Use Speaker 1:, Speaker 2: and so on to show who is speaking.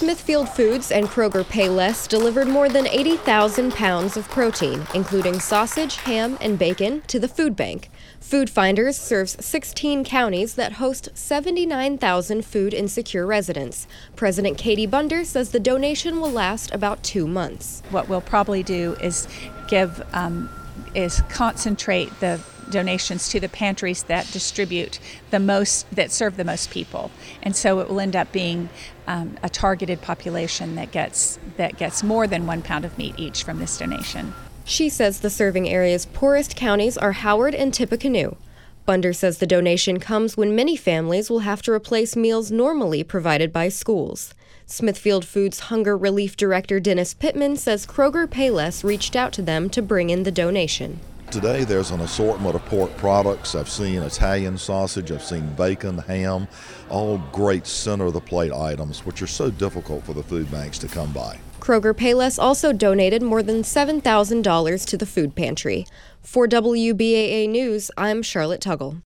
Speaker 1: Smithfield Foods and Kroger Payless delivered more than 80,000 pounds of protein, including sausage, ham, and bacon, to the food bank. Food Finders serves 16 counties that host 79,000 food insecure residents. President Katie Bunder says the donation will last about 2 months.
Speaker 2: What we'll probably do is concentrate the donations to the pantries that distribute the most, that serve the most people, and so it will end up being a targeted population that gets more than 1 pound of meat each from this donation.
Speaker 1: She says the serving area's poorest counties are Howard and Tippecanoe. Bunder says the donation comes when many families will have to replace meals normally provided by schools. Smithfield Foods Hunger Relief Director Dennis Pittman says Kroger Payless reached out to them to bring in the donation.
Speaker 3: Today there's an assortment of pork products. I've seen Italian sausage, I've seen bacon, ham, all great center-of-the-plate items, which are so difficult for the food banks to come by.
Speaker 1: Kroger Payless also donated more than $7,000 to the food pantry. For WBAA News, I'm Charlotte Tuggle.